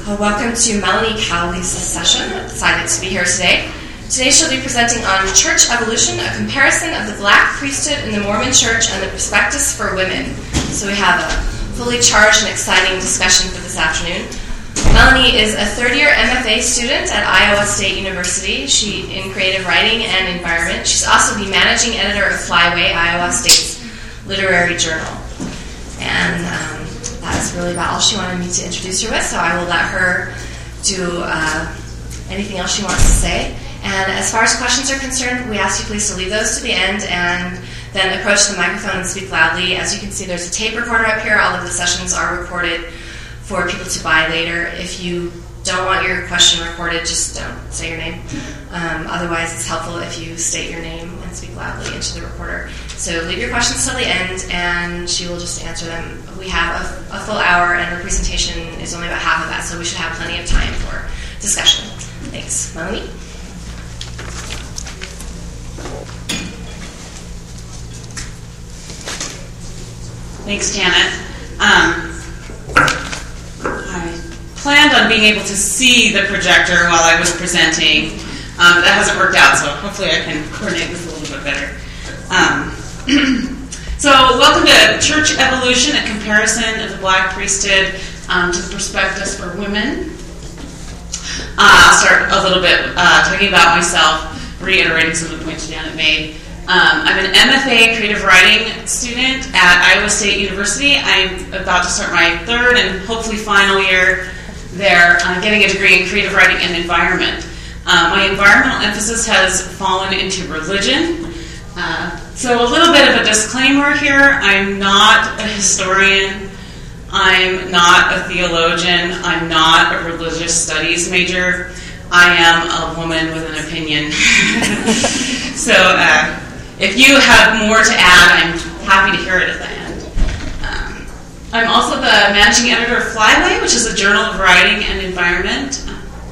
Welcome to Melanie Cowley's session. I'm excited to be here today. Today she'll be presenting on Church Evolution, a comparison of the Black priesthood in the Mormon Church and the prospectus for women. So we have a fully charged and exciting discussion for this afternoon. Melanie is a third-year MFA student at Iowa State University. She in creative writing and environment. She's also the managing editor of Flyway, Iowa State's literary journal. And that's really about all she wanted me to introduce her with, so I will let her do anything else she wants to say. And as far as questions are concerned, we ask you please to leave those to the end and then approach the microphone and speak loudly. As you can see, there's a tape recorder up here. All of the sessions are recorded for people to buy later. If you don't want your question recorded, just don't say your name. Otherwise, it's helpful if you state your name and speak loudly into the recorder. So leave your questions till the end, and she will just answer them. We have a full hour, and her presentation is only about half of that, so we should have plenty of time for discussion. Thanks. Melanie? Thanks, Janet. I planned on being able to see the projector while I was presenting. That hasn't worked out, so hopefully I can coordinate this a little bit better. So welcome to Church Evolution, a comparison of the Black priesthood to the prospectus for women. I'll start a little bit talking about myself, reiterating some of the points Janet made. I'm an MFA creative writing student at Iowa State University. I'm about to start my third and hopefully final year there, getting a degree in creative writing and environment. My environmental emphasis has fallen into religion. So a little bit of a disclaimer here. I'm not a historian. I'm not a theologian. I'm not a religious studies major. I am a woman with an opinion. So if you have more to add, I'm happy to hear it at the end. I'm also the managing editor of Flyway, which is a journal of writing and environment.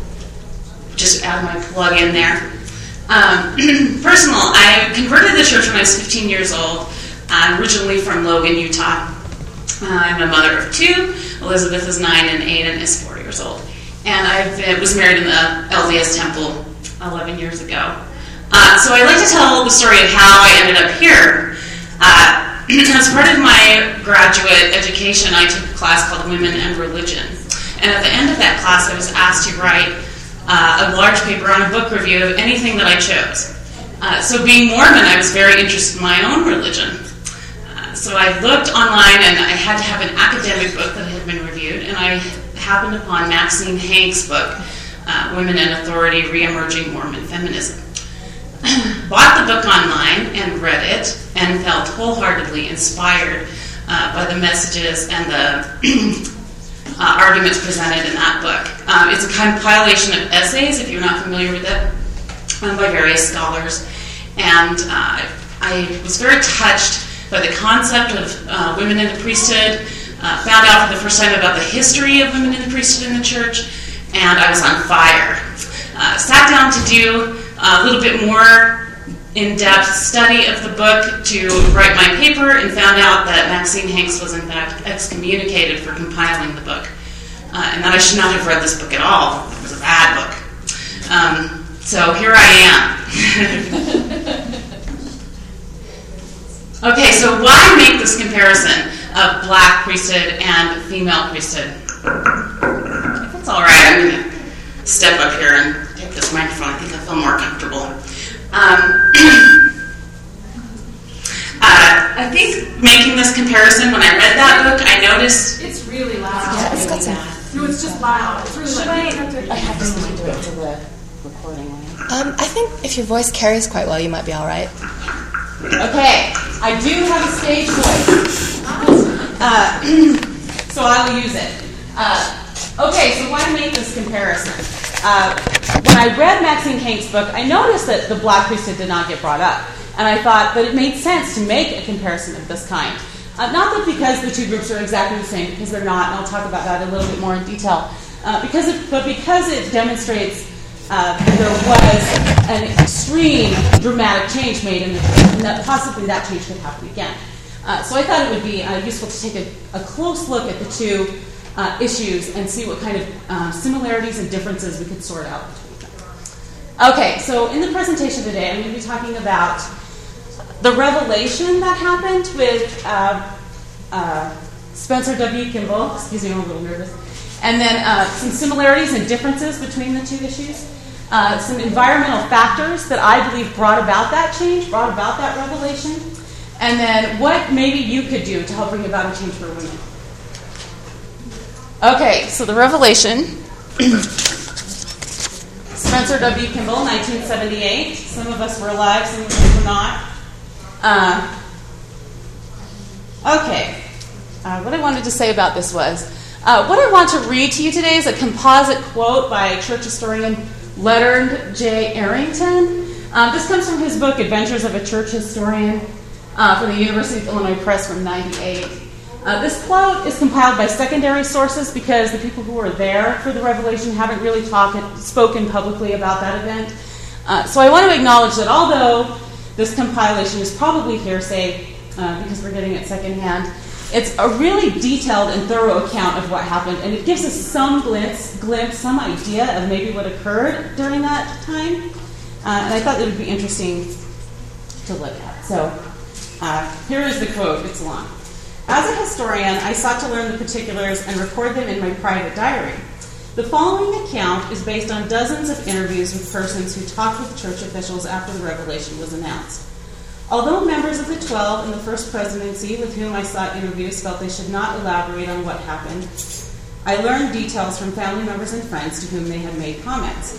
Just add my plug in there. Personal, I converted to the church when I was 15 years old. I'm originally from Logan, Utah. I'm a mother of two. Elizabeth is 9 and Aiden is 4 years old. And I was married in the LDS Temple 11 years ago. So I like to tell the story of how I ended up here. As part of my graduate education, I took a class called Women and Religion. And at the end of that class, I was asked to write a large paper on a book review of anything that I chose. So being Mormon, I was very interested in my own religion. So I looked online, and I had to have an academic book that had been reviewed, and I happened upon Maxine Hanks' book, Women and Authority, Re-Emerging Mormon Feminism. Bought the book online and read it, and felt wholeheartedly inspired by the messages and the arguments presented in that book. It's a compilation of essays, if you're not familiar with it, by various scholars. And I was very touched by the concept of women in the priesthood, found out for the first time about the history of women in the priesthood in the church, and I was on fire. Sat down to do a little bit more in-depth study of the book to write my paper, and found out that Maxine Hanks was in fact excommunicated for compiling the book, and that I should not have read this book at all. It was a bad book. So here I am. Okay, so why make this comparison of Black priesthood and female priesthood? If it's all right, I'm going to step up here and take this microphone. I think I feel more comfortable. I think making this comparison, when I read that book, I noticed... It's really loud. Yeah, it's got some... No, it's just loud. It's really loud. I have to listen to it to the recording. I think if your voice carries quite well, you might be all right. Okay, I do have a stage voice. So I will use it. Okay, so why make this comparison? When I read Maxine Hanks' book, I noticed that the Black priesthood did not get brought up. And I thought that it made sense to make a comparison of this kind. Not that because the two groups are exactly the same, because they're not, and I'll talk about that a little bit more in detail, but because it demonstrates that there was an extreme dramatic change made, and that possibly that change could happen again. So I thought it would be useful to take a close look at the two issues and see what kind of similarities and differences we could sort out between them. Okay, so in the presentation today, I'm going to be talking about the revelation that happened with Spencer W. Kimball. Excuse me, I'm a little nervous. And then some similarities and differences between the two issues. Some environmental factors that I believe brought about that change, brought about that revelation. And then what maybe you could do to help bring about a change for women. Okay, so the revelation. Spencer W. Kimball, 1978. Some of us were alive, some of us were not. What I wanted to say about this was, what I want to read to you today is a composite quote by church historian Leonard J. Arrington. This comes from his book, Adventures of a Church Historian, from the University of Illinois Press from '98. This quote is compiled by secondary sources because the people who were there for the revelation haven't really spoken publicly about that event. So I want to acknowledge that although this compilation is probably hearsay because we're getting it secondhand, it's a really detailed and thorough account of what happened, and it gives us some glimpse, some idea of maybe what occurred during that time. And I thought it would be interesting to look at. So here is the quote. It's long. As a historian, I sought to learn the particulars and record them in my private diary. The following account is based on dozens of interviews with persons who talked with church officials after the revelation was announced. Although members of the 12 in the first presidency with whom I sought interviews felt they should not elaborate on what happened, I learned details from family members and friends to whom they had made comments.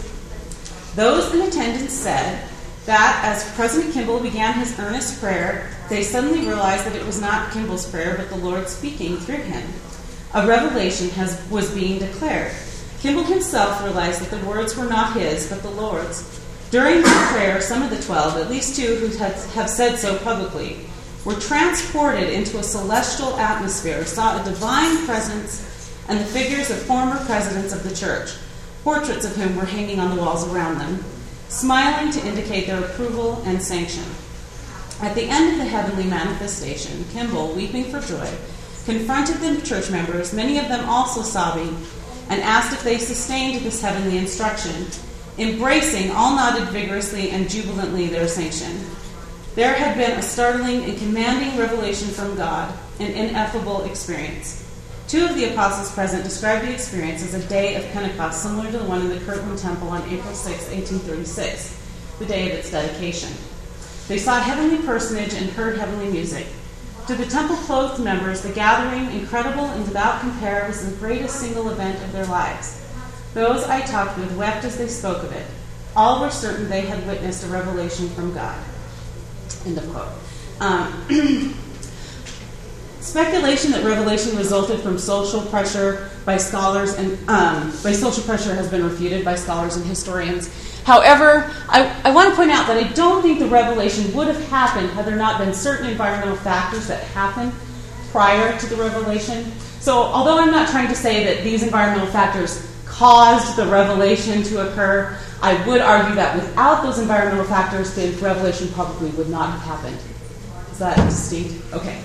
Those in attendance said that as President Kimball began his earnest prayer, they suddenly realized that it was not Kimball's prayer, but the Lord speaking through him. A revelation was being declared. Kimball himself realized that the words were not his, but the Lord's. During the prayer, some of the 12, at least two who have said so publicly, were transported into a celestial atmosphere, saw a divine presence, and the figures of former presidents of the church, portraits of whom were hanging on the walls around them, smiling to indicate their approval and sanction. At the end of the heavenly manifestation, Kimball, weeping for joy, confronted the church members, many of them also sobbing, and asked if they sustained this heavenly instruction. Embracing, all nodded vigorously and jubilantly their sanction. There had been a startling and commanding revelation from God, an ineffable experience. Two of the apostles present described the experience as a day of Pentecost similar to the one in the Kirtland Temple on April 6, 1836, the day of its dedication. They saw a heavenly personage and heard heavenly music. To the temple-clothed members, the gathering, incredible and without compare, was the greatest single event of their lives. Those I talked with wept as they spoke of it. All were certain they had witnessed a revelation from God. End of quote. Speculation that revelation resulted from social pressure by scholars and by social pressure has been refuted by scholars and historians. However, I want to point out that I don't think the revelation would have happened had there not been certain environmental factors that happened prior to the revelation. So although I'm not trying to say that these environmental factors caused the revelation to occur, I would argue that without those environmental factors, the revelation probably would not have happened. Is that distinct? Okay.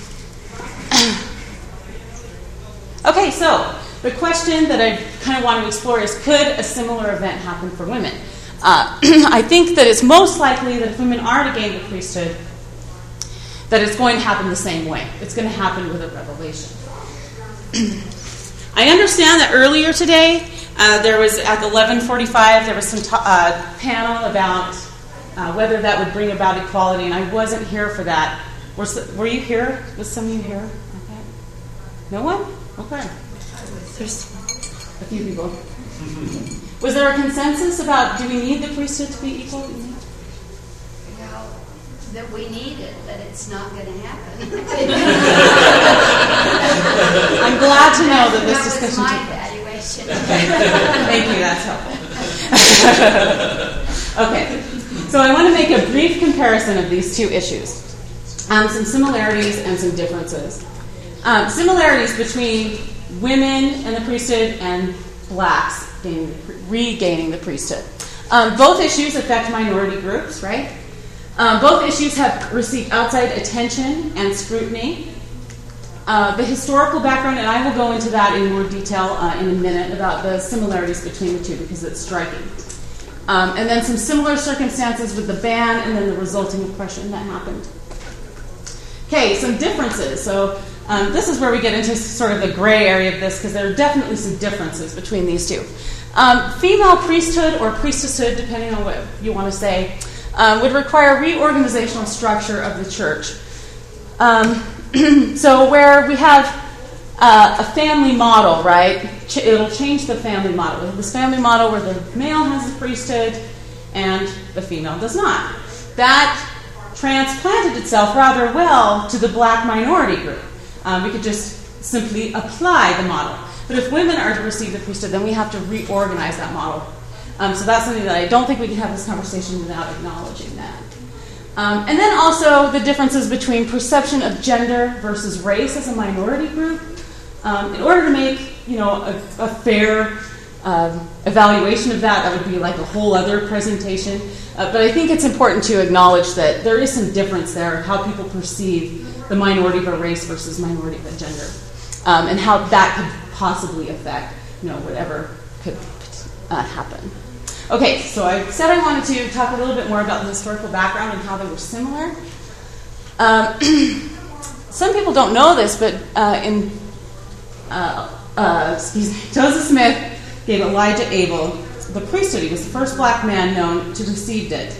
Okay, so the question that I kind of want to explore is, could a similar event happen for women? I think that it's most likely that if women are to gain the priesthood, that it's going to happen the same way. It's going to happen with a revelation. I understand that earlier today, there was at 11:45, there was some panel about whether that would bring about equality, and I wasn't here for that. Were you here? Was some of you here? Okay. No one? Okay. There's a few people. Was there a consensus about, do we need the priesthood to be equal? Well, that we need it, but it's not going to happen. I'm glad to know that this discussion took place. Evaluation. Thank you, that's helpful. Okay, so I want to make a brief comparison of these two issues. Some similarities and some differences. Similarities between women and the priesthood and blacks regaining the priesthood. Both issues affect minority groups, right? Both issues have received outside attention and scrutiny. the historical background, and I will go into that in more detail in a minute about the similarities between the two because it's striking. And then some similar circumstances with the ban and then the resulting oppression that happened. Okay, some differences. So this is where we get into sort of the gray area of this because there are definitely some differences between these two. Female priesthood or priestesshood, depending on what you want to say, would require reorganizational structure of the church. So where we have a family model, right? It'll change the family model. We have this family model where the male has the priesthood and the female does not. That transplanted itself rather well to the black minority group. We could just simply apply the model. But if women are to receive the priesthood, then we have to reorganize that model. So that's something that I don't think we can have this conversation without acknowledging that. And then also the differences between perception of gender versus race as a minority group. In order to make a fair evaluation of that would be like a whole other presentation. But I think it's important to acknowledge that there is some difference there of how people perceive the minority of a race versus minority of a gender, and how that could possibly affect whatever could happen. Okay, so I said I wanted to talk a little bit more about the historical background and how they were similar. Some people don't know this, but Joseph Smith gave Elijah Abel the priesthood. He was the first black man known to receive it.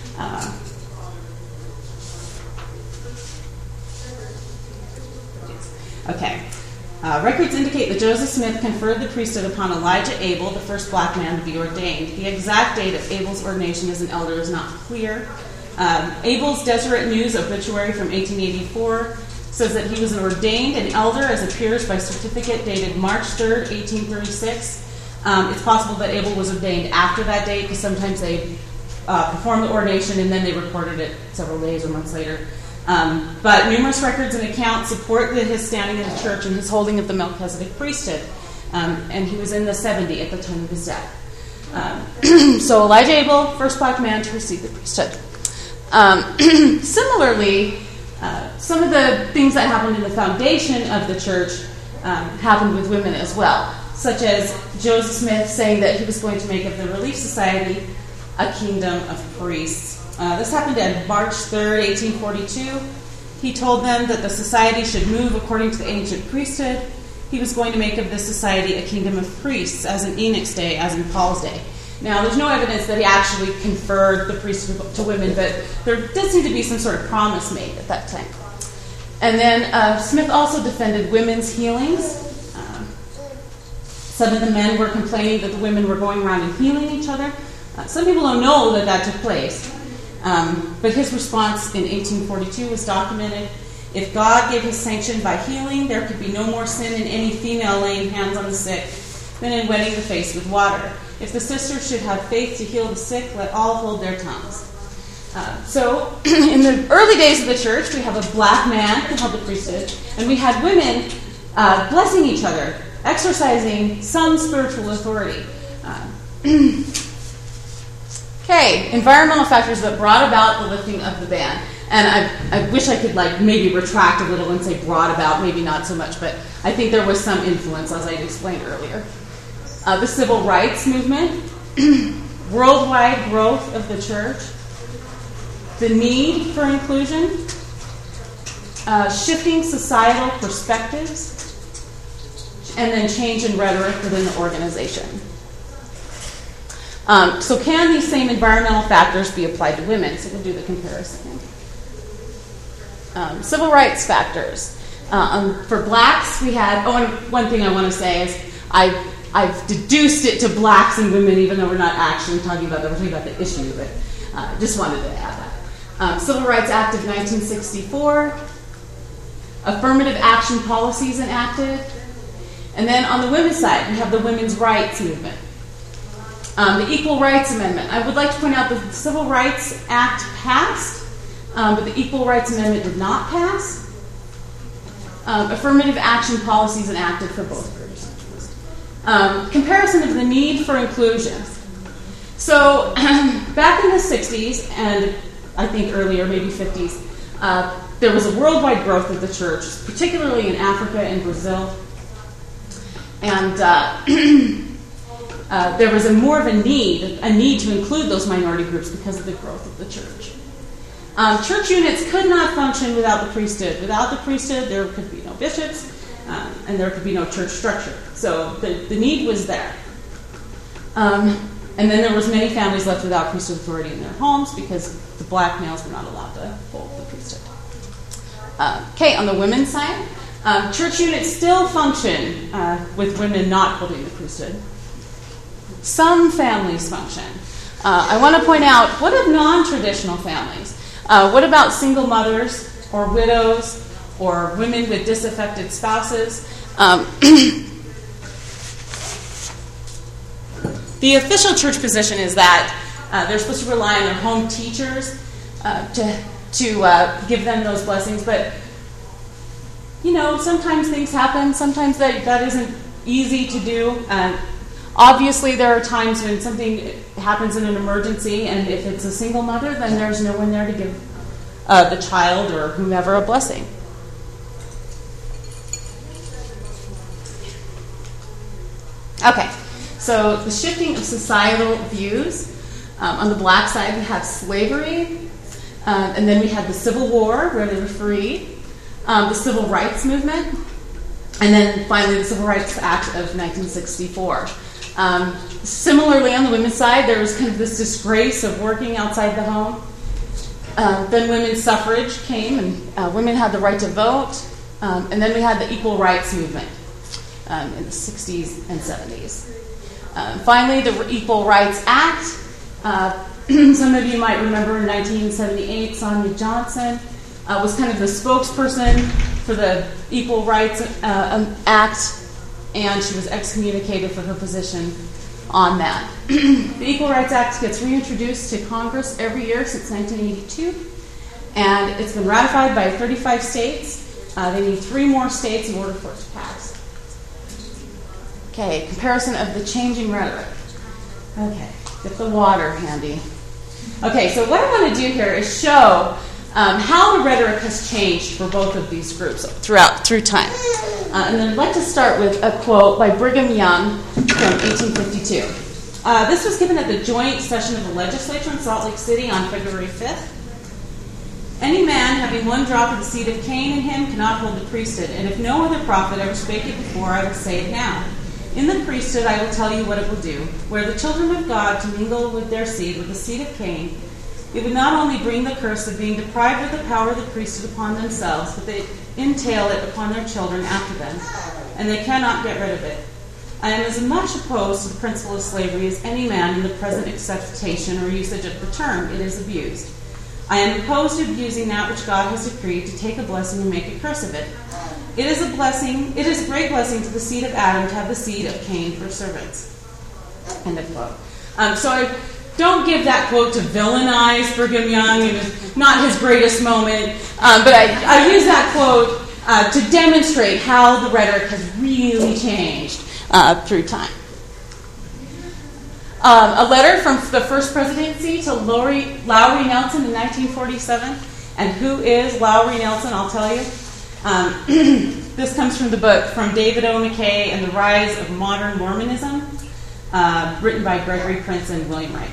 Records indicate that Joseph Smith conferred the priesthood upon Elijah Abel, the first black man to be ordained. The exact date of Abel's ordination as an elder is not clear. Abel's Deseret News obituary from 1884 says that he was ordained an elder as appears by certificate dated March 3rd, 1836. It's possible that Abel was ordained after that date because sometimes they performed the ordination and then they recorded it several days or months later. But numerous records and accounts support his standing in the church and his holding of the Melchizedek priesthood. And he was in the 70 at the time of his death. So Elijah Abel, first black man to receive the priesthood. Similarly, some of the things that happened in the foundation of the church happened with women as well, such as Joseph Smith saying that he was going to make of the Relief Society a kingdom of priests. This happened on March 3rd, 1842. He told them that the society should move according to the ancient priesthood. He was going to make of this society a kingdom of priests, as in Enoch's day, as in Paul's day. Now, there's no evidence that he actually conferred the priesthood to women, but there did seem to be some sort of promise made at that time. And then Smith also defended women's healings. Some of the men were complaining that the women were going around and healing each other. Some people don't know that took place. But his response in 1842 was documented. If God gave his sanction by healing, there could be no more sin in any female laying hands on the sick than in wetting the face with water. If the sisters should have faith to heal the sick, let all hold their tongues. So in the early days of the church, we have a black man who held the priesthood, and we had women blessing each other, exercising some spiritual authority. Okay, environmental factors that brought about the lifting of the ban. And I wish I could maybe retract a little and say brought about, maybe not so much, but I think there was some influence, as I explained earlier. The civil rights movement, worldwide growth of the church, the need for inclusion, shifting societal perspectives, and then change in rhetoric within the organization. So can these same environmental factors be applied to women? So we'll do the comparison. Civil rights factors. For blacks, we had... and one thing I want to say is I've deduced it to blacks and women, even though we're not actually talking about that. We're talking about the issue, but just wanted to add that. Civil Rights Act of 1964. Affirmative action policies enacted. And then on the women's side, we have the women's rights movement. The Equal Rights Amendment. I would like to point out that the Civil Rights Act passed, but the Equal Rights Amendment did not pass. Affirmative action policies enacted for both groups. Comparison of the need for inclusion. So back in the 60s, and I think earlier, maybe 50s, There was a worldwide growth of the church, particularly in Africa and Brazil. And there was more of a need to include those minority groups because of the growth of the church. Church units could not function without the priesthood. Without the priesthood, there could be no bishops, and there could be no church structure. So the need was there. And then there was many families left without priesthood authority in their homes because the black males were not allowed to hold the priesthood. On the women's side, church units still function with women not holding the priesthood. Some families function. I want to point out, what of non-traditional families? What about single mothers or widows or women with disaffected spouses? The official church position is that they're supposed to rely on their home teachers to give them those blessings. But, sometimes things happen. Sometimes that isn't easy to do. Obviously, there are times when something happens in an emergency, and if it's a single mother, then there's no one there to give the child or whomever a blessing. Okay. So the shifting of societal views. On the black side, we have slavery, and then we had the Civil War, where they were freed, the Civil Rights Movement, and then finally the Civil Rights Act of 1964. Similarly, on the women's side, there was kind of this disgrace of working outside the home. Then women's suffrage came, and women had the right to vote, and then we had the Equal Rights Movement in the 60s and 70s. Finally, the Equal Rights Act. Some of you might remember in 1978, Sonia Johnson was kind of the spokesperson for the Equal Rights Act, and she was excommunicated for her position on that. The Equal Rights Act gets reintroduced to Congress every year since 1982, and it's been ratified by 35 states. They need 3 more states in order for it to pass. Okay, comparison of the changing rhetoric. Okay, get the water handy. Okay, so what I want to do here is show how the rhetoric has changed for both of through time. And then I'd like to start with a quote by Brigham Young from 1852. This was given at the joint session of the legislature in Salt Lake City on February 5th. Any man having one drop of the seed of Cain in him cannot hold the priesthood, and if no other prophet ever spake it before, I will say it now. In the priesthood I will tell you what it will do. Were the children of God to mingle with their seed, with the seed of Cain, it would not only bring the curse of being deprived of the power of the priesthood upon themselves, but they entail it upon their children after them, and they cannot get rid of it. I am as much opposed to the principle of slavery as any man in the present acceptation or usage of the term. It is abused. I am opposed to abusing that which God has decreed, to take a blessing and make a curse of it. It is a blessing. It is a great blessing to the seed of Adam to have the seed of Cain for servants. End of quote. So I don't give that quote to villainize Brigham Young. It was not his greatest moment. But I use that quote to demonstrate how the rhetoric has really changed through time. A letter from the first presidency to Lowry Nelson in 1947. And who is Lowry Nelson? I'll tell you. This comes from the book From David O. McKay and the Rise of Modern Mormonism, written by Gregory Prince and William Wright.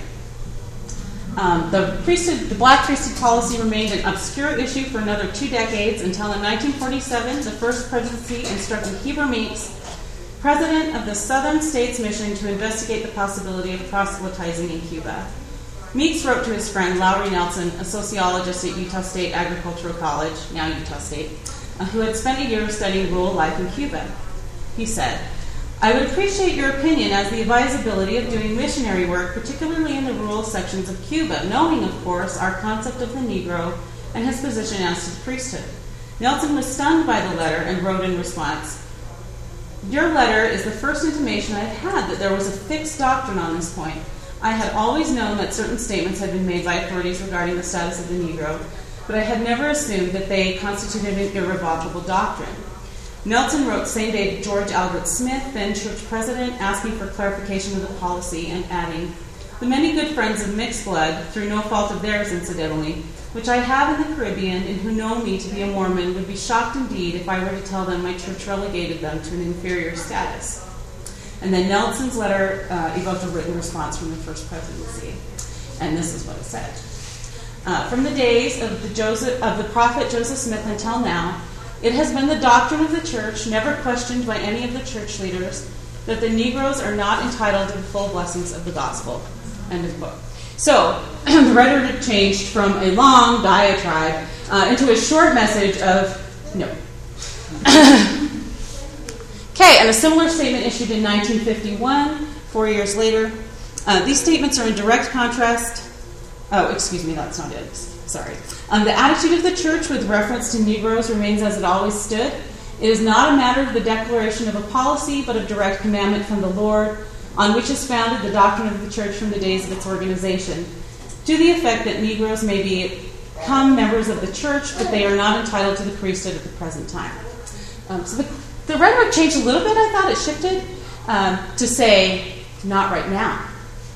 The black priesthood policy remained an obscure issue for another 2 decades until in 1947, the first presidency instructed Heber Meeks, president of the Southern States Mission, to investigate the possibility of proselytizing in Cuba. Meeks wrote to his friend Lowry Nelson, a sociologist at Utah State Agricultural College, now Utah State, who had spent a year studying rural life in Cuba. He said, I would appreciate your opinion as the advisability of doing missionary work, particularly in the rural sections of Cuba, knowing, of course, our concept of the Negro and his position as to the priesthood. Nelson was stunned by the letter and wrote in response, Your letter is the first intimation I've had that there was a fixed doctrine on this point. I had always known that certain statements had been made by authorities regarding the status of the Negro, but I had never assumed that they constituted an irrevocable doctrine. Nelson wrote same day to George Albert Smith, then church president, asking for clarification of the policy and adding, the many good friends of mixed blood, through no fault of theirs incidentally, which I have in the Caribbean and who know me to be a Mormon, would be shocked indeed if I were to tell them my church relegated them to an inferior status. And then Nelson's letter evoked a written response from the First Presidency. And this is what it said. From the days of the prophet Joseph Smith until now, it has been the doctrine of the church, never questioned by any of the church leaders, that the Negroes are not entitled to the full blessings of the gospel. End of quote. So, the rhetoric changed from a long diatribe into a short message of no. Okay, and a similar statement issued in 1951, 4 years later. These statements are in direct contrast. Oh, excuse me, that's not it. Sorry. The attitude of the church with reference to Negroes remains as it always stood. It is not a matter of the declaration of a policy, but of direct commandment from the Lord, on which is founded the doctrine of the church from the days of its organization, to the effect that Negroes may become members of the church, but they are not entitled to the priesthood at the present time. So the rhetoric changed a little bit. I thought it shifted to say, not right now.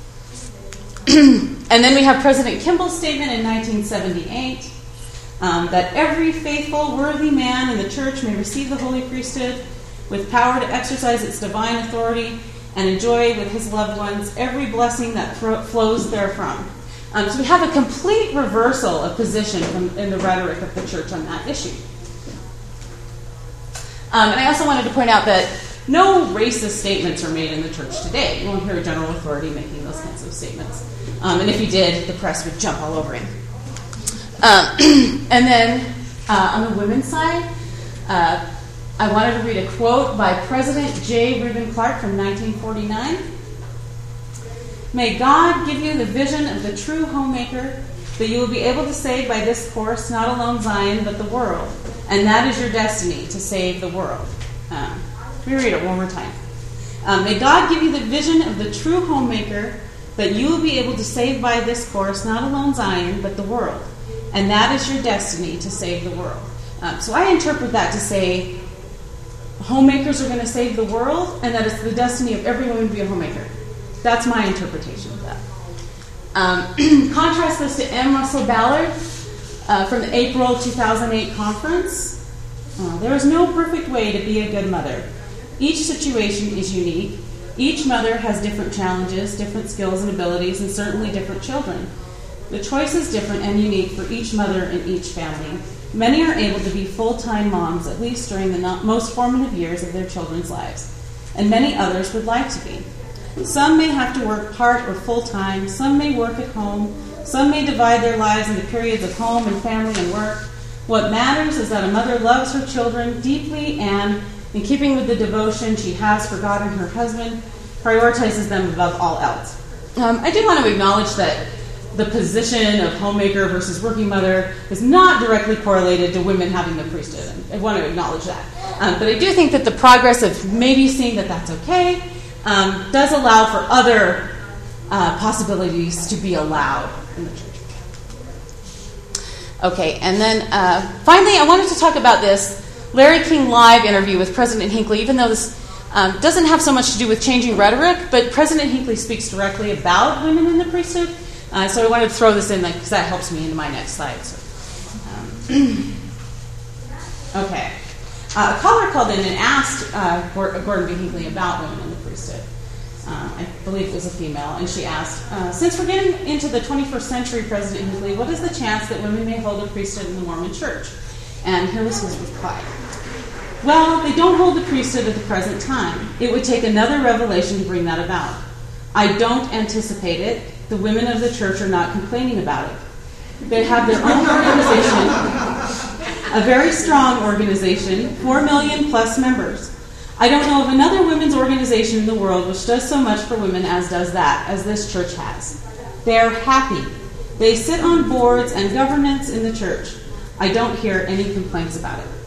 And then we have President Kimball's statement in 1978 that every faithful, worthy man in the church may receive the holy priesthood with power to exercise its divine authority and enjoy with his loved ones every blessing that flows therefrom. So we have a complete reversal of position in the rhetoric of the church on that issue. And I also wanted to point out that no racist statements are made in the church today. You won't hear a general authority making those kinds of statements. And if he did, the press would jump all over him. And then on the women's side, I wanted to read a quote by President J. Reuben Clark from 1949. May God give you the vision of the true homemaker, that you will be able to save by this course not alone Zion, but the world. And that is your destiny, to save the world. Let me read it one more time. May God give you the vision of the true homemaker, that you will be able to save by this course not alone Zion, but the world. And that is your destiny, to save the world. So I interpret that to say homemakers are going to save the world, and that it's the destiny of every woman to be a homemaker. That's my interpretation of that. Contrast this to M. Russell Ballard from the April 2008 conference. There is no perfect way to be a good mother. Each situation is unique. Each mother has different challenges, different skills and abilities, and certainly different children. The choice is different and unique for each mother and each family. Many are able to be full-time moms, at least during the most formative years of their children's lives, and many others would like to be. Some may have to work part or full-time, some may work at home, some may divide their lives into periods of home and family and work. What matters is that a mother loves her children deeply and, in keeping with the devotion she has for God and her husband, prioritizes them above all else. I do want to acknowledge that the position of homemaker versus working mother is not directly correlated to women having the priesthood. I want to acknowledge that. But I do think that the progress of maybe seeing that that's okay does allow for other possibilities to be allowed in the church. Okay, and then finally I wanted to talk about this Larry King Live interview with President Hinckley, even though this doesn't have so much to do with changing rhetoric, but President Hinckley speaks directly about women in the priesthood. So I wanted to throw this in because that helps me into my next slide. So, okay. A caller called in and asked Gordon B. Hinckley about women in the priesthood. I believe it was a female, and she asked, since we're getting into the 21st century, President Hinckley, what is the chance that women may hold a priesthood in the Mormon church? And here was his reply. Well, they don't hold the priesthood at the present time. It would take another revelation to bring that about. I don't anticipate it. The women of the church are not complaining about it. They have their own organization, a very strong organization, 4 million plus members. I don't know of another women's organization in the world which does so much for women as does that, as this church has. They're happy. They sit on boards and governance in the church. I don't hear any complaints about it.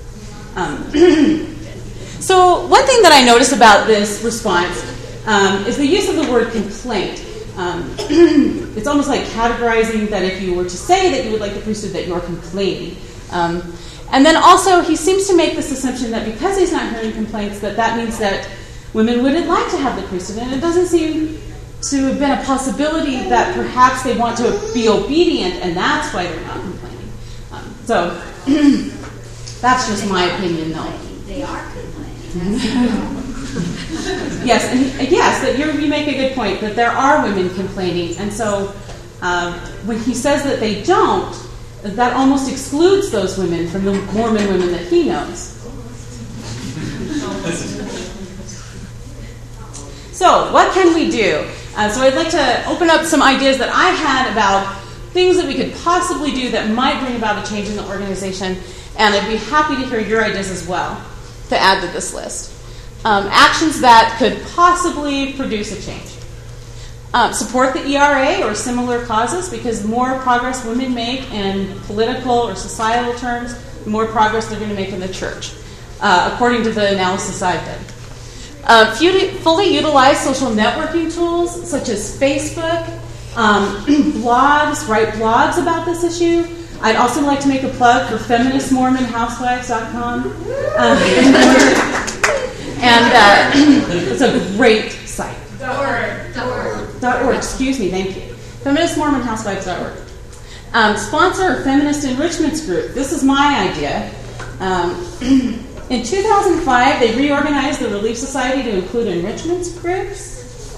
So one thing that I noticed about this response is the use of the word complaint. It's almost like categorizing that if you were to say that you would like the priesthood, that you're complaining. And then also he seems to make this assumption that because he's not hearing complaints, that means that women wouldn't like to have the priesthood. And it doesn't seem to have been a possibility that perhaps they want to be obedient, and that's why they're not complaining. So that's just my opinion, though. They are complaining. Yes, and yes, that you make a good point that there are women complaining, and so when he says that they don't, that almost excludes those women from the Mormon women that he knows. So, what can we do? So I'd like to open up some ideas that I had about things that we could possibly do that might bring about a change in the organization, and I'd be happy to hear your ideas as well to add to this list. Actions that could possibly produce a change. Support the ERA or similar causes, because the more progress women make in political or societal terms, the more progress they're going to make in the church, according to the analysis I've done. Fully utilize social networking tools such as Facebook, blogs, write blogs about this issue. I'd also like to make a plug for feministmormonhousewives.com. And it's a great site. .org, excuse me, thank you. feministmormonhousewives.org. Sponsor a feminist enrichments group. This is my idea. In 2005, they reorganized the Relief Society to include enrichments groups.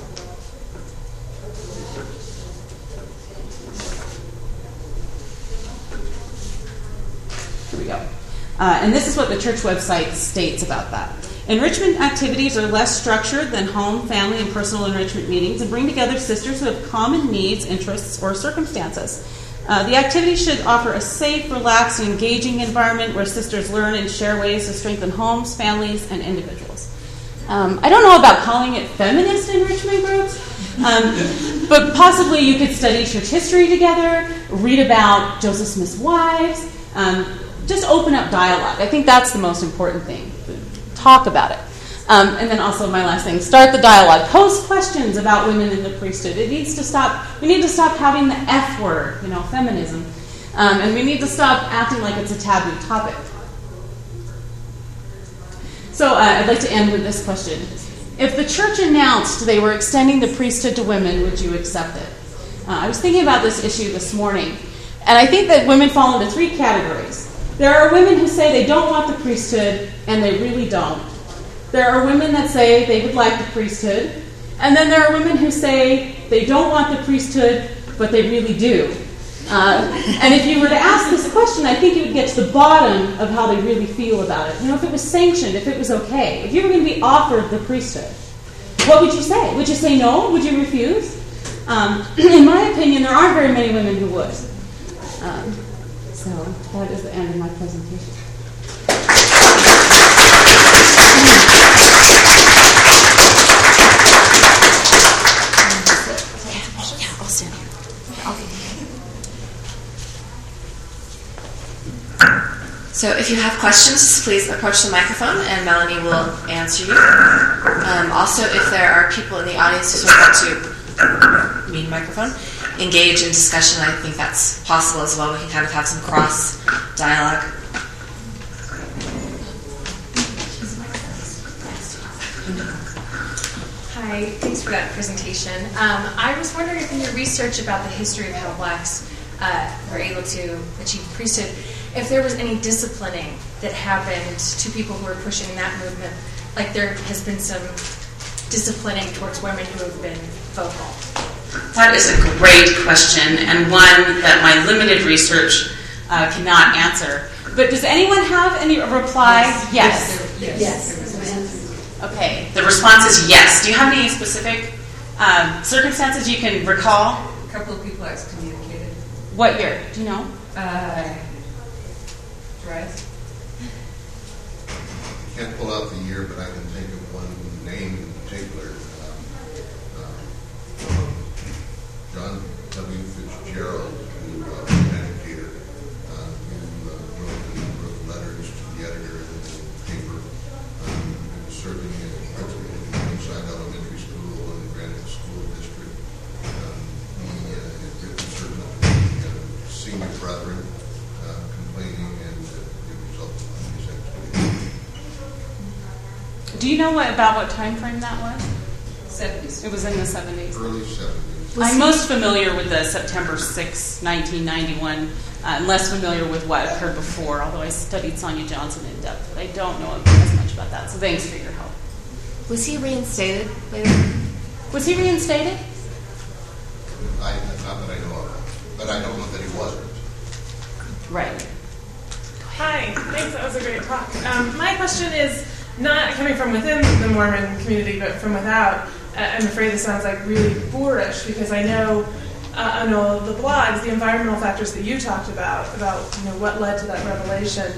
Here we go. And this is what the church website states about that. Enrichment activities are less structured than home, family, and personal enrichment meetings and bring together sisters who have common needs, interests, or circumstances. The activity should offer a safe, relaxed, and engaging environment where sisters learn and share ways to strengthen homes, families, and individuals. I don't know about calling it feminist enrichment groups, but possibly you could study church history together, read about Joseph Smith's wives, just open up dialogue. I think that's the most important thing. Talk about it. And then also my last thing, start the dialogue. Pose questions about women in the priesthood. It needs to stop. We need to stop having the F word, feminism. And we need to stop acting like it's a taboo topic. So I'd like to end with this question. If the church announced they were extending the priesthood to women, would you accept it? I was thinking about this issue this morning, and I think that women fall into three categories. There are women who say they don't want the priesthood, and they really don't. There are women that say they would like the priesthood, and then there are women who say they don't want the priesthood, but they really do. And if you were to ask this question, I think you would get to the bottom of how they really feel about it. If it was sanctioned, if it was okay, if you were going to be offered the priesthood, what would you say? Would you say no? Would you refuse? In my opinion, there aren't very many women who would. So that is the end of my presentation. Yeah, I'll stand here. So if you have questions, please approach the microphone and Melanie will answer you. Also, if there are people in the audience who want to meet a microphone, engage in discussion, I think that's possible as well. We can kind of have some cross dialogue. Hi, thanks for that presentation. I was wondering if in your research about the history of how blacks were able to achieve priesthood, if there was any disciplining that happened to people who were pushing that movement, like there has been some disciplining towards women who have been vocal. That is a great question, and one that my limited research cannot answer. But does anyone have any reply? Yes. Yes. Okay, the response is yes. Do you have any specific circumstances you can recall? A couple of people excommunicated. What year? Do you know? Dress. I can't pull out the year, but I can think of one name in particular. John W. Fitzgerald, who was an educator, who wrote a number of letters to the editor of the paper. He was serving as principal in Riverside Elementary School in the Granite School District. He had written certain of the senior brethren complaining, and it resulted in his excommunication. Do you know about what time frame that was? 70s. It was in the 70s. Early 70s. I'm most familiar with the September 6, 1991. I'm less familiar with what occurred before, although I studied Sonia Johnson in depth. But I don't know as much about that, so thanks for your help. Was he reinstated later? Was he reinstated? Not that I know of, but I don't know that he wasn't. Right. Hi, thanks. That was a great talk. My question is not coming from within the Mormon community, but from without. I'm afraid this sounds like really boorish because I know on all the blogs, the environmental factors that you talked about what led to that revelation.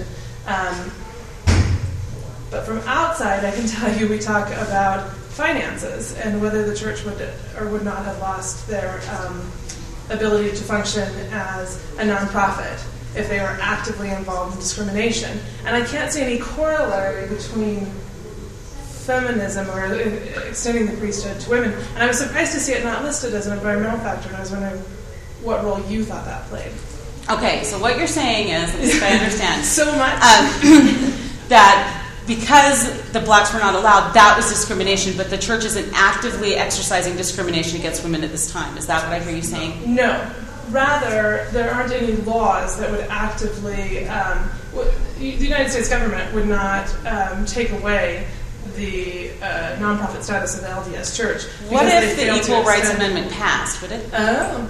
But from outside, I can tell you we talk about finances and whether the church would or would not have lost their ability to function as a nonprofit if they were actively involved in discrimination. And I can't see any corollary between feminism or extending the priesthood to women. And I was surprised to see it not listed as an environmental factor, and I was wondering what role you thought that played. Okay, so what you're saying is, if I understand, So much. that because the blacks were not allowed, that was discrimination, but the church isn't actively exercising discrimination against women at this time. Is that what I hear you saying? No. Rather, there aren't any laws that would actively... the United States government would not take away the nonprofit status of the LDS Church. What if the Equal Rights Amendment passed? Would it? Oh.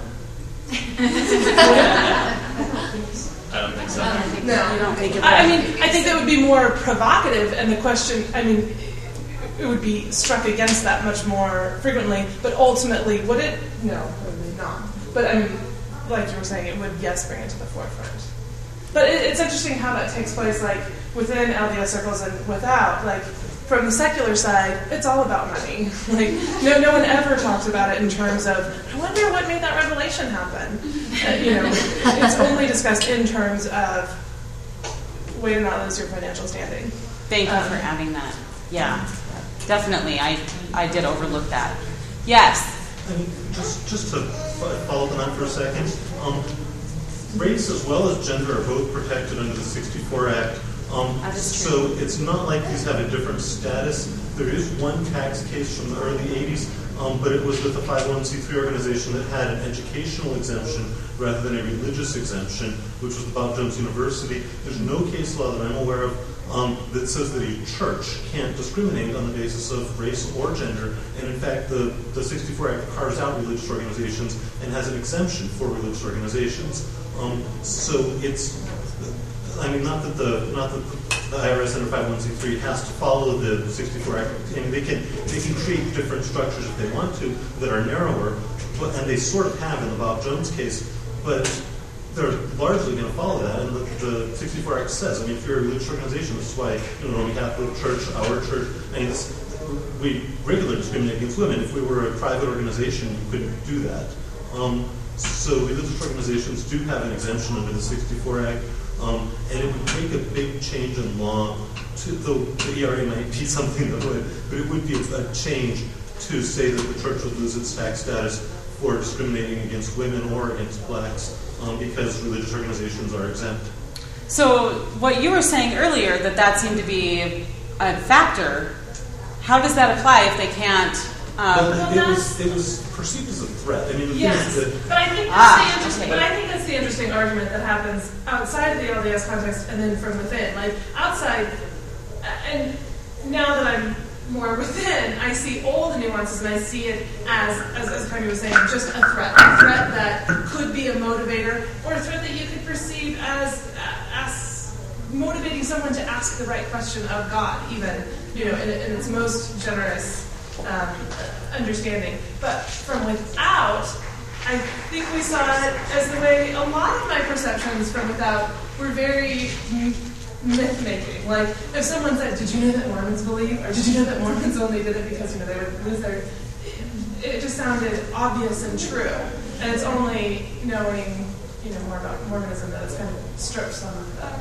I don't think so. No. You don't think it would? I mean, I think that would be more provocative, and the question, I mean, it would be struck against that much more frequently, but ultimately, would it? No, probably not. But I mean, like you were saying, it would, yes, bring it to the forefront. But it's interesting how that takes place, like, within LDS circles and without. Like, from the secular side, it's all about money. Like, no one ever talks about it in terms of, I wonder what made that revelation happen. It's only discussed in terms of way to not lose your financial standing. Thank you for adding that. Yeah, definitely. I did overlook that. Yes. I mean, just to follow on that for a second, race as well as gender are both protected under the 64 Act. So it's not like these have a different status. There is one tax case from the early 80s, but it was with a 501c3 organization that had an educational exemption rather than a religious exemption, which was the Bob Jones University. There's no case law that I'm aware of that says that a church can't discriminate on the basis of race or gender. And in fact, the 64 Act carves out religious organizations and has an exemption for religious organizations. So it's, I mean, not that the IRS under 501c3 has to follow the 64 Act. I mean, they can create different structures if they want to that are narrower, and they sort of have in the Bob Jones case, but they're largely going to follow that. And the 64 Act says, I mean, if you're a religious organization, this is why, Roman Catholic Church, our church, I mean, we regularly discriminate against women. If we were a private organization, you couldn't do that. So religious organizations do have an exemption under the 64 Act. And it would make a big change in law, though the ERA might be something that would, but it would be a change to say that the church would lose its tax status for discriminating against women or against blacks because religious organizations are exempt. So what you were saying earlier, that seemed to be a factor, how does that apply if they can't... it was perceived as a threat. I mean, yes, but I think that's the interesting argument that happens outside of the LDS context and then from within. Like outside, and now that I'm more within, I see all the nuances and I see it as Connie was saying, just a threat that could be a motivator or a threat that you could perceive as motivating someone to ask the right question of God, even in its most generous understanding. But from without, I think we saw it as the way a lot of my perceptions from without were very myth-making. Like, if someone said, did you know that Mormons believe? Or did you know that Mormons only did it because, they would lose their... It just sounded obvious and true. And it's only knowing, more about Mormonism that it's kind of stripped some of that.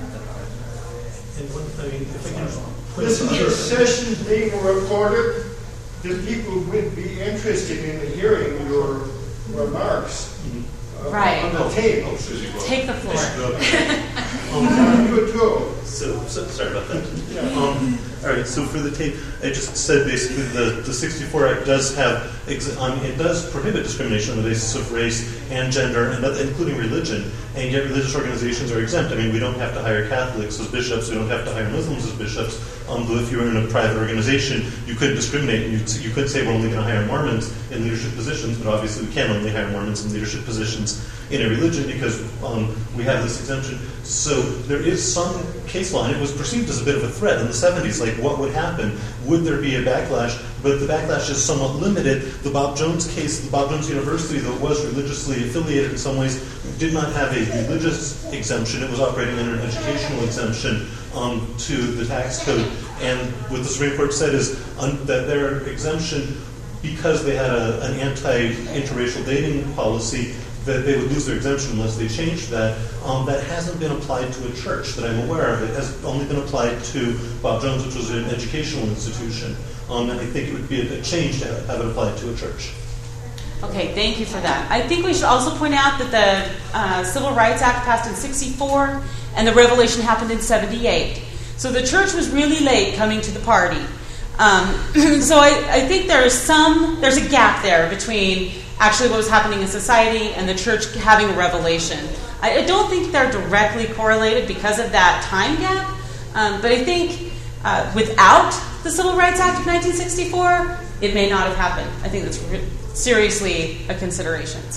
This is a session being recorded. The people would be interested in hearing your remarks on the tape. Take the floor. You too. So sorry about that. Yeah. All right, so for the tape, I just said basically the 64 Act does have, it does prohibit discrimination on the basis of race and gender, and including religion, and yet religious organizations are exempt. I mean, we don't have to hire Catholics as bishops, we don't have to hire Muslims as bishops, though if you were in a private organization, you couldn't discriminate. You could say we're only going to hire Mormons in leadership positions, but obviously we can only hire Mormons in leadership positions in a religion because we have this exemption. So there is some case law, and it was perceived as a bit of a threat in the 70s, like what would happen? Would there be a backlash? But the backlash is somewhat limited. The Bob Jones case, the Bob Jones University, though it was religiously affiliated in some ways, did not have a religious exemption. It was operating under an educational exemption to the tax code. And what the Supreme Court said is that their exemption, because they had an anti-interracial dating policy, that they would lose their exemption unless they changed that. That hasn't been applied to a church that I'm aware of. It has only been applied to Bob Jones, which was an educational institution. And I think it would be a change to have it applied to a church. Okay, thank you for that. I think we should also point out that the Civil Rights Act passed in 64 and the revelation happened in 78. So the church was really late coming to the party. So I think there's a gap there between actually what was happening in society and the church having a revelation. I don't think they're directly correlated because of that time gap, but I think without the Civil Rights Act of 1964, it may not have happened. I think that's seriously a consideration. So,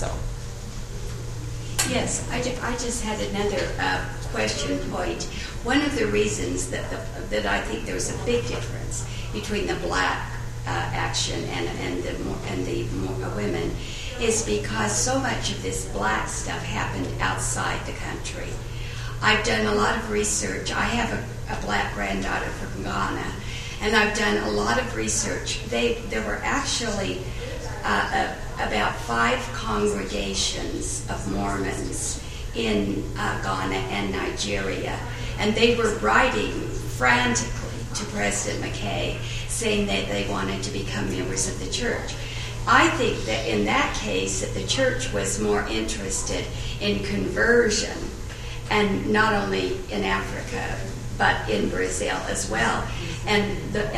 yes, I just had another question point. One of the reasons that I think there's a big difference between the black action and the women is because so much of this black stuff happened outside the country. I've done a lot of research. I have a black granddaughter from Ghana, and I've done a lot of research. There were actually about 5 congregations of Mormons in Ghana and Nigeria, and they were writing frantically to President McKay saying that they wanted to become members of the church. I think that in that case that the church was more interested in conversion, and not only in Africa but in Brazil as well. And the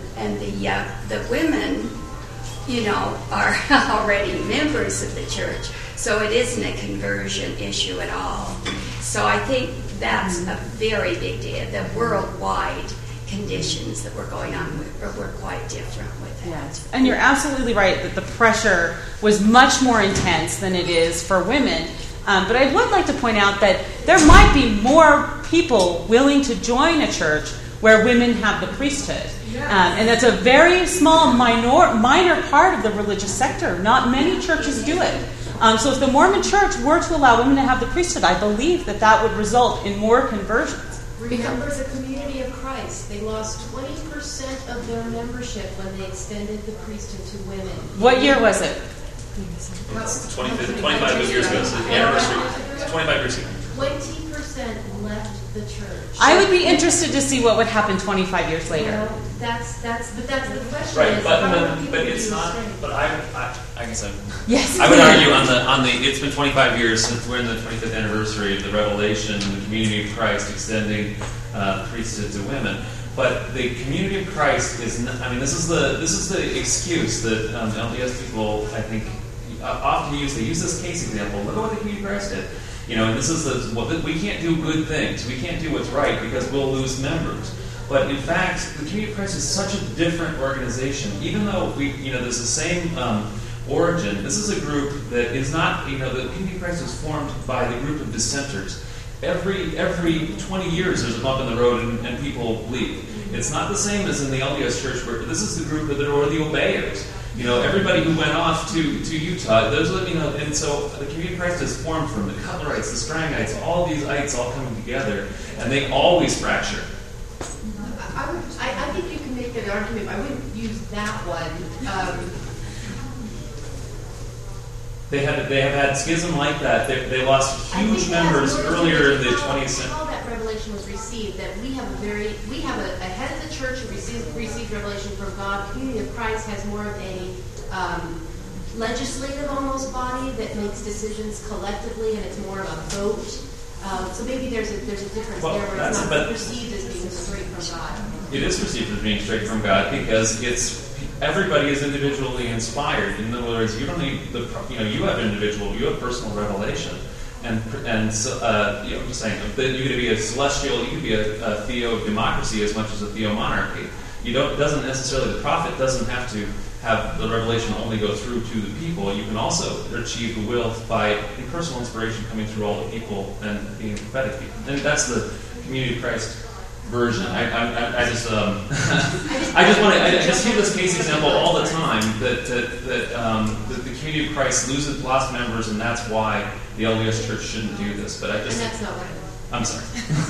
women, are already members of the church, so it isn't a conversion issue at all. So I think that's a very big deal. The worldwide conditions that were going on were quite different with that. Yes. And you're absolutely right that the pressure was much more intense than it is for women. But I would like to point out that there might be more people willing to join a church where women have the priesthood. And that's a very small, minor part of the religious sector. Not many churches do it. So if the Mormon church were to allow women to have the priesthood, I believe that would result in more conversions. Remember the Community of Christ. They lost 20% of their membership when they extended the priesthood to women. What year was it? It's 25 years ago. So the anniversary. It's 25 years ago. 20% left the church. I would be interested to see what would happen 25 years later. Well, that's the question. Right, but it's not. But I guess yes. I would argue on the. It's been 25 years since we're in the 25th anniversary of the Revelation, the Community of Christ extending priesthood to women. But the Community of Christ is. This is the excuse that LDS people, I think, often use. They use this case example. Look at what the Community of Christ did. And this is we can't do good things. We can't do what's right because we'll lose members. But in fact, the Community of Christ is such a different organization. Even though there's the same origin, this is a group that is not. The Community of Christ was formed by the group of dissenters. Every 20 years, there's a bump in the road and people leave. It's not the same as in the LDS Church, where this is the group that are the obeyers. Everybody who went off to Utah, those and so the Community of Christ is formed from the Cutlerites, the Strangites, all these ites all coming together, and they always fracture. I think you can make an argument. I wouldn't use that one. They have had schism like that. They lost huge members earlier in the 20th century. How that revelation was received, that we have a head of the church who received revelation from God. Community of Christ has more of a legislative almost body that makes decisions collectively, and it's more of a vote. So maybe there's a difference Well, there where it's not perceived as being straight from God. It is perceived as being straight from God because everybody is individually inspired. In other words, you don't need you have personal revelation, and so I'm just saying that you're going to be a celestial, you could be a theodemocracy as much as a theomonarchy. The prophet doesn't have to have the revelation only go through to the people. You can also achieve the will by personal inspiration coming through all the people and being prophetic people. And that's the Community of Christ version. I just hear this case example all the time that the Community of Christ loses lost members, and that's why the LDS Church shouldn't do this. But and that's not what. I'm sorry.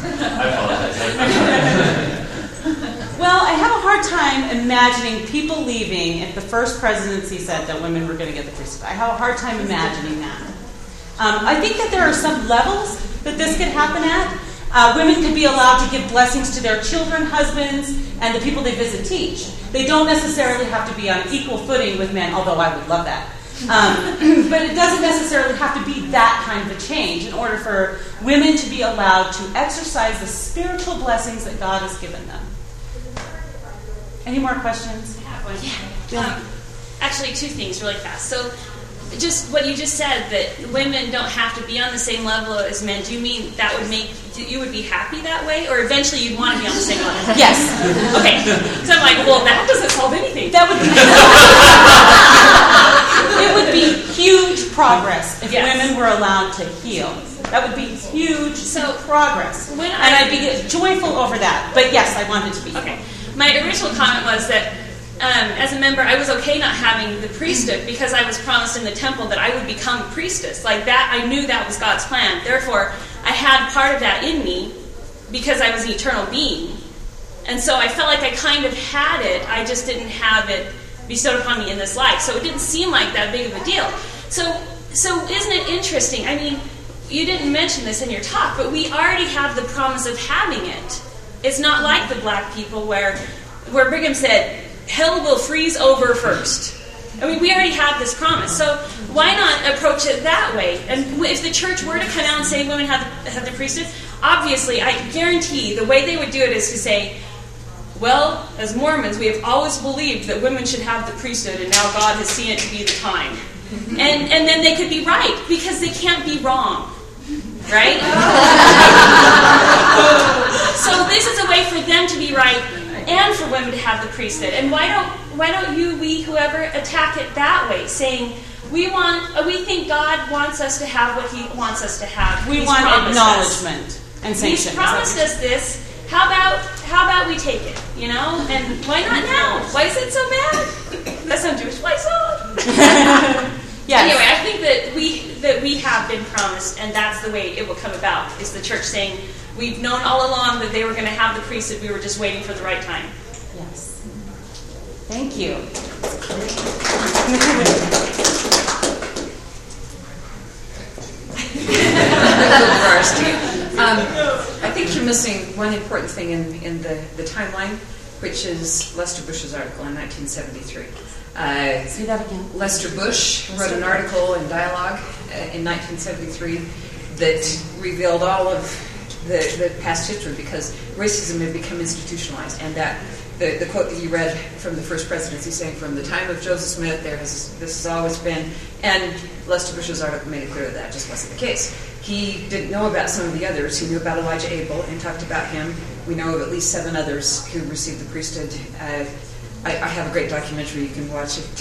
I apologize. Well, I have a hard time imagining people leaving if the first presidency said that women were going to get the priesthood. I have a hard time imagining that. I think that there are some levels that this could happen at. Women could be allowed to give blessings to their children, husbands, and the people they visit teach. They don't necessarily have to be on equal footing with men, although I would love that. But it doesn't necessarily have to be that kind of a change in order for women to be allowed to exercise the spiritual blessings that God has given them. Any more questions? Yeah. Actually, two things really fast. So, just what you just said, that women don't have to be on the same level as men, do you mean that would make you would be happy that way? Or eventually you'd want to be on the same level? Yes. Okay. So I'm like, well, that doesn't solve anything. That would be... It would be huge progress if women were allowed to heal. That would be huge progress. And I'd be joyful over that. But yes, I want it to be. Okay. My original comment was that as a member, I was okay not having the priesthood because I was promised in the temple that I would become a priestess. Like that, I knew that was God's plan. Therefore, I had part of that in me because I was an eternal being. And so I felt like I kind of had it. I just didn't have it bestowed upon me in this life. So it didn't seem like that big of a deal. So isn't it interesting? I mean, you didn't mention this in your talk, but we already have the promise of having it. It's not like the black people where Brigham said, hell will freeze over first. I mean, we already have this promise. So why not approach it that way? And if the church were to come out and say women have the priesthood, obviously, I guarantee the way they would do it is to say, well, as Mormons, we have always believed that women should have the priesthood, and now God has seen it to be the time. And then they could be right, because they can't be wrong. Right? So this is a way for them to be right and for women to have the priesthood. And why don't we, whoever, attack it that way, saying we think God wants us to have what He wants us to have. We want acknowledgement and sanction. He's promised us this. How about we take it? You know? And why not now? Why is it so bad? That sounds Jewish. Why so? Yes. Anyway, I think that we have been promised, and that's the way it will come about, is the church saying, we've known all along that they were going to have the priesthood, we were just waiting for the right time. Yes. Thank you. I think you're missing one important thing in the timeline, which is Lester Bush's article in 1973. Say that again. Lester Bush wrote an article in Dialogue in 1973 that revealed all of the past history because racism had become institutionalized, and that the quote that you read from the first presidency saying from the time of Joseph Smith this has always been, and Lester Bush's article made it clear that just wasn't the case. He didn't know about some of the others. He knew about Elijah Abel and talked about him. We know of at least 7 others who received the priesthood. I have a great documentary, you can watch it.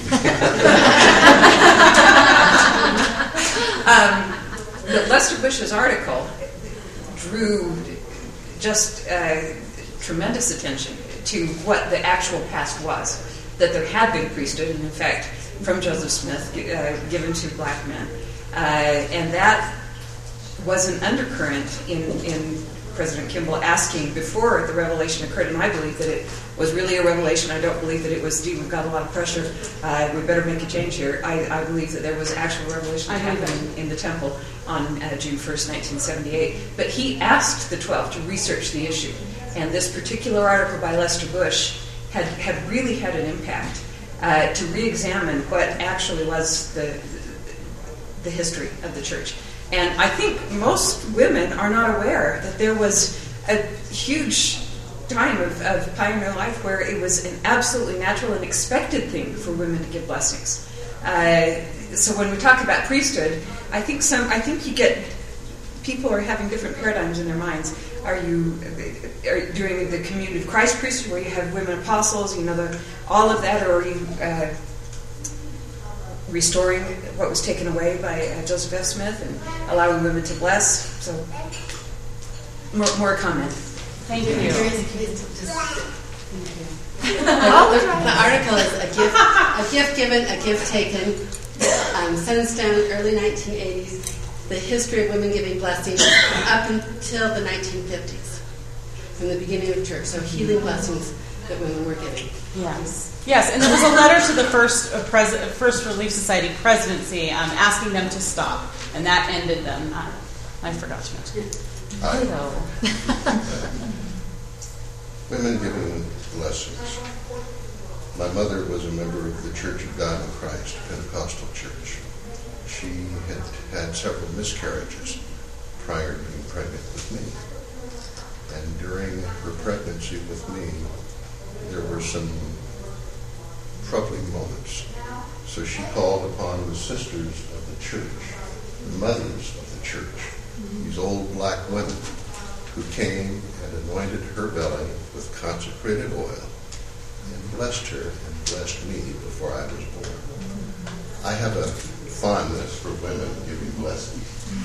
But Lester Bush's article drew just tremendous attention to what the actual past was, that there had been priesthood, and in fact, from Joseph Smith, given to black men. And that was an undercurrent in President Kimball asking before the revelation occurred, and I believe that it was really a revelation. I don't believe that it was, we've got a lot of pressure, we better make a change here. I believe that there was actual revelation that happened in the temple on June 1st, 1978. But he asked the 12 to research the issue, and this particular article by Lester Bush had really had an impact to re-examine what actually was the history of the church. And I think most women are not aware that there was a huge time of pioneer life where it was an absolutely natural and expected thing for women to give blessings. So when we talk about priesthood, I think you get people are having different paradigms in their minds. Are doing the Community of Christ priesthood where you have women apostles, all of that, or are you restoring what was taken away by Joseph F. Smith and allowing women to bless? So more comment. Thank you. The article is a gift given, a gift taken. Sunstone, early 1980s. The history of women giving blessings up until the 1950s, from the beginning of church. So healing blessings that women were giving. Yes, and there was a letter to the First Relief Society presidency asking them to stop, and that ended them. I forgot to mention it. Hello. Women giving blessings. My mother was a member of the Church of God in Christ, Pentecostal church. She had several miscarriages prior to being pregnant with me. And during her pregnancy with me, there were some troubling moments. So she called upon the sisters of the church, the mothers of the church, these old black women who came and anointed her belly with consecrated oil and blessed her and blessed me before I was born. I have a fondness for women giving blessings.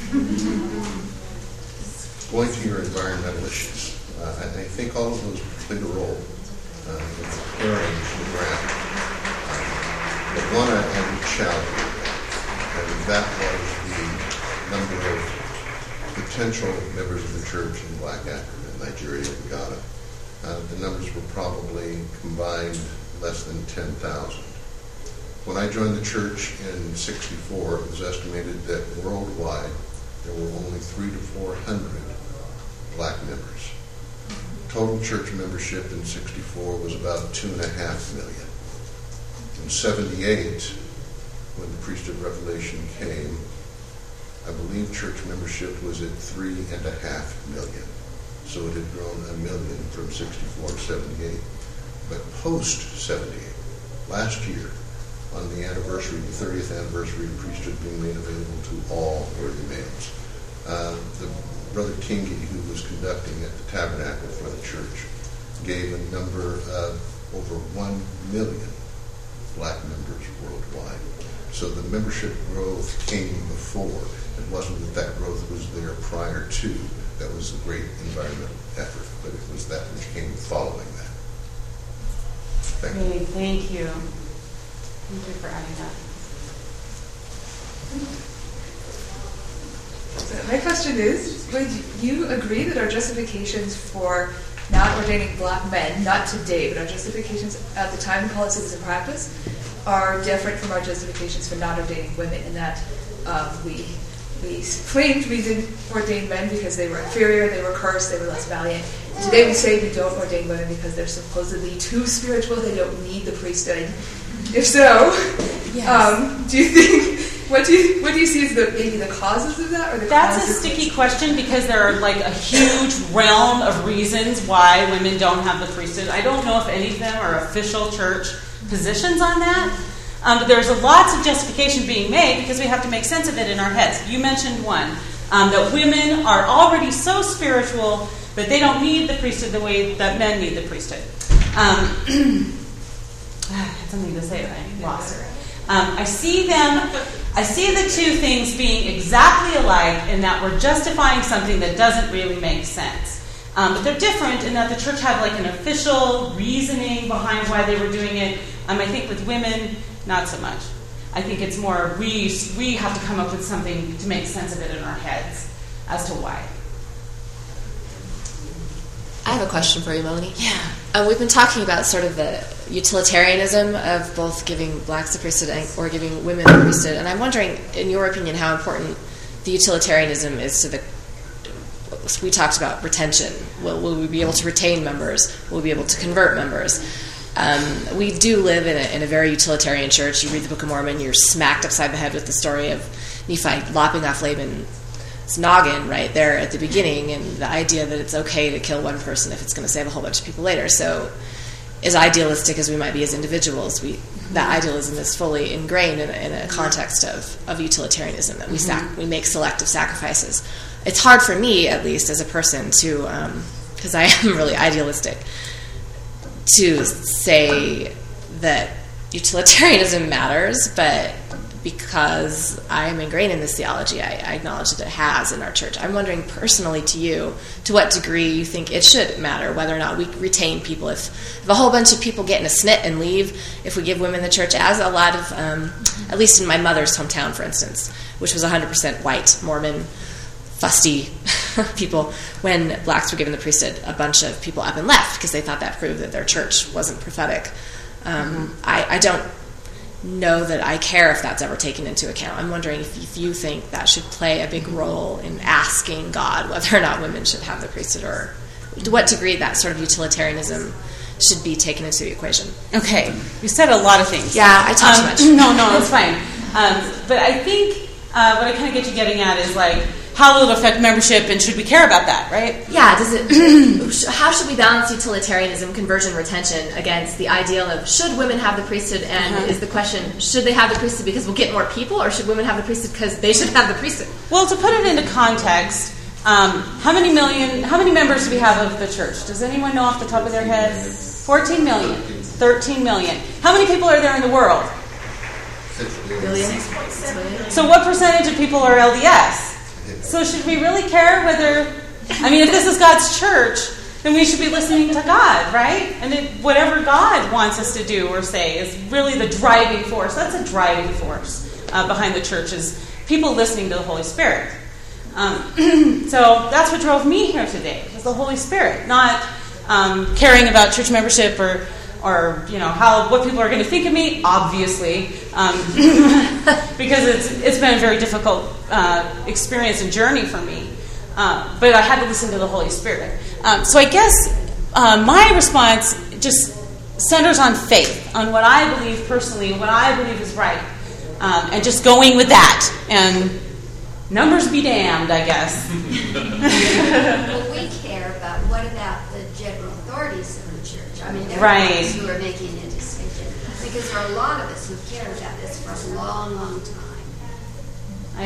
Going to your environmental issues, I think all of those played a role in preparing the ground. But one I would challenge, and that was the number of potential members of the church in Black Africa, Nigeria, and Ghana. The numbers were probably combined less than 10,000. When I joined the church in '64, it was estimated that worldwide there were only 300 to 400 black members. Total church membership in '64 was about 2.5 million. In '78, when the priesthood revelation came, I believe church membership was at 3.5 million. So it had grown 1 million from '64 to '78. But post '78, last year, on the anniversary, the 30th anniversary of priesthood being made available to all worthy males, the Brother Kingi, who was conducting at the Tabernacle for the church, gave a number of over 1 million black members worldwide. So the membership growth came before. It wasn't that growth was there prior to. That was a great environmental effort, but it was that which came following that. Thank you. Thank you. Thank you for adding that. So my question is, would you agree that our justifications for not ordaining black men, not today, but our justifications at the time the policy was in practice, are different from our justifications for not ordaining women, in that we claimed we didn't ordain men because they were inferior, they were cursed, they were less valiant. And today we say we don't ordain women because they're supposedly too spiritual, they don't need the priesthood. If so, do you think, what do you see as maybe the causes of that? Or the That's a sticky question because there are like a huge realm of reasons why women don't have the priesthood. I don't know if any of them are official church positions on that. But there's lots of justification being made because we have to make sense of it in our heads. You mentioned one, that women are already so spiritual that they don't need the priesthood the way that men need the priesthood. I had something to say, but I lost it. I see the two things being exactly alike in that we're justifying something that doesn't really make sense. But they're different in that the church had like an official reasoning behind why they were doing it. I think with women, not so much. I think it's more we have to come up with something to make sense of it in our heads as to why. I have a question for you, Melanie. Yeah. We've been talking about sort of the utilitarianism of both giving blacks the priesthood or giving women the priesthood, and I'm wondering, in your opinion, how important the utilitarianism is to the... We talked about retention. Will we be able to retain members? Will we be able to convert members? We do live in a very utilitarian church. You read the Book of Mormon, you're smacked upside the head with the story of Nephi lopping off Laban noggin right there at the beginning, and the idea that it's okay to kill one person if it's going to save a whole bunch of people later. So as idealistic as we might be as individuals, that idealism is fully ingrained in a context of utilitarianism, that we make selective sacrifices. It's hard for me, at least as a person, to because I am really idealistic, to say that utilitarianism matters, but because I am ingrained in this theology, I acknowledge that it has in our church. I'm wondering personally to you, to what degree you think it should matter, whether or not we retain people. If a whole bunch of people get in a snit and leave, if we give women the church, as a lot of, at least in my mother's hometown, for instance, which was 100% white, Mormon, fusty people, when blacks were given the priesthood, a bunch of people up and left because they thought that proved that their church wasn't prophetic. I don't know that I care if that's ever taken into account. I'm wondering if you think that should play a big role in asking God whether or not women should have the priesthood, or to what degree that sort of utilitarianism should be taken into the equation. Okay, you said a lot of things. Yeah, I talked too much. No, that's fine. But I think what I kind of get you getting at is like, how will it affect membership, and should we care about that, right? Yeah, how should we balance utilitarianism, conversion, retention against the ideal of should women have the priesthood, and is the question, should they have the priesthood because we'll get more people, or should women have the priesthood because they should have the priesthood? Well, to put it into context, how many members do we have of the church? Does anyone know off the top of their head? 14 million, 13 million. How many people are there in the world? 6 billion. So what percentage of people are LDS? So should we really care whether, if this is God's church, then we should be listening to God, right? And whatever God wants us to do or say is really the driving force. That's a driving force behind the church, is people listening to the Holy Spirit. So that's what drove me here today, was the Holy Spirit, not caring about church membership or what people are going to think of me, obviously, because it's been a very difficult experience and journey for me. But I had to listen to the Holy Spirit. So I guess my response just centers on faith, on what I believe personally, what I believe is right, and just going with that. And numbers be damned, I guess. Well, we care, but what about the general authorities of the church? They're the ones who are making a decision. Because there are a lot of us who care about this for a long, long time. I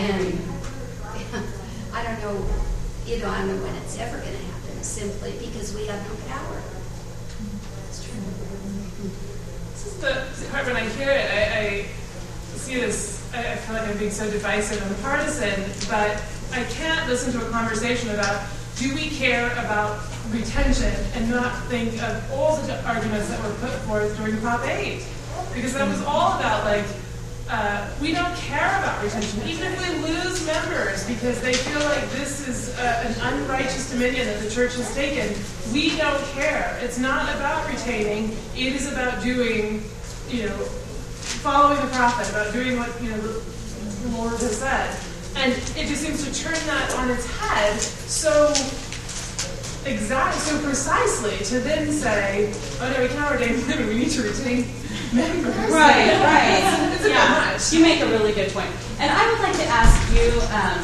don't know, I don't know when it's ever going to happen, simply because we have no power. That's true. This is the part when I hear it, I see this, I feel like I'm being so divisive and partisan, but I can't listen to a conversation about, do we care about retention, and not think of all the arguments that were put forth during Prop 8. Because that was all about, we don't care about retention. Even if we lose members because they feel like this is an unrighteous dominion that the church has taken, we don't care. It's not about retaining. It is about doing, following the prophet, about doing what, the Lord has said. And it just seems to turn that on its head so precisely to then say, oh no, we can't ordain women, we need to retain members. Right. Yeah, you make a really good point. And I would like to ask you,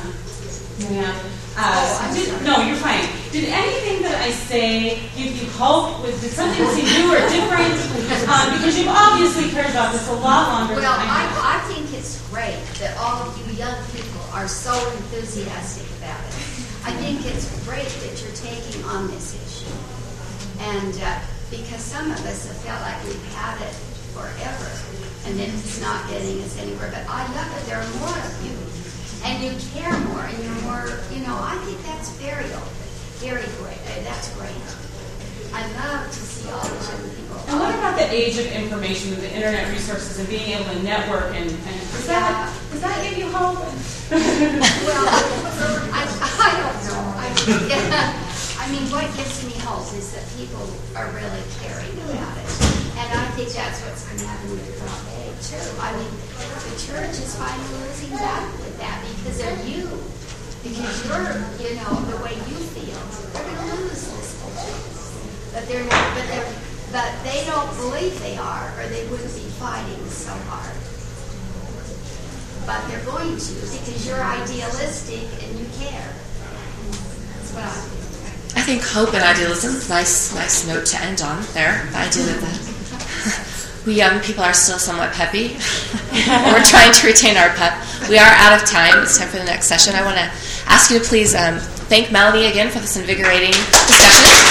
you're fine. Did anything that I say give you hope? Did something seem new or different? Because you've obviously cared about this a lot longer than I have. I think it's great that all of you young people are so enthusiastic about it. I think it's great that you're taking on this issue. And because some of us have felt like we've had it forever, and it's not getting us anywhere. But I love that there are more of you, and you care more, and you're more, I think that's very open, very great. That's great. I love to see all these young people. And what about the age of information and the internet resources and being able to network and does that give you hope? Well, I don't know. What gives me hope is that people are really caring about it. And I think that's what's going to happen with Prop 8, too. The church is finally losing battle with that because of you. Because you're, the way you feel. They're going to lose this whole thing. But they're not, but they don't believe they are, or they wouldn't be fighting so hard. but they're going to because you're idealistic and you care. That's what I think. I think hope and idealism is a nice note to end on there. The idea that we young people are still somewhat peppy. We're trying to retain our pep. We are out of time. It's time for the next session. I want to ask you to please thank Melanie again for this invigorating discussion.